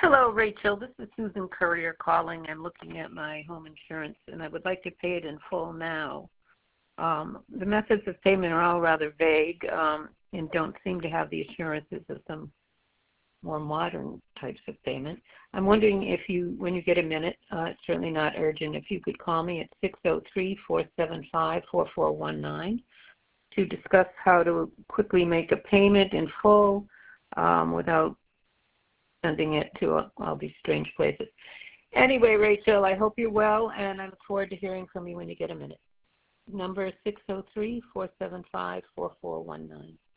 Hello, Rachel. This is Susan Courier calling. I'm looking at my home insurance, and I would like to pay it in full now. The methods of payment are all rather vague and don't seem to have the assurances of some more modern types of payment. I'm wondering if you, when you get a minute, it's certainly not urgent, if you could call me at 603-475-4419 to discuss how to quickly make a payment in full without sending it to all these strange places. Anyway, Rachel, I hope you're well, and I look forward to hearing from you when you get a minute. Number is 603-475-4419.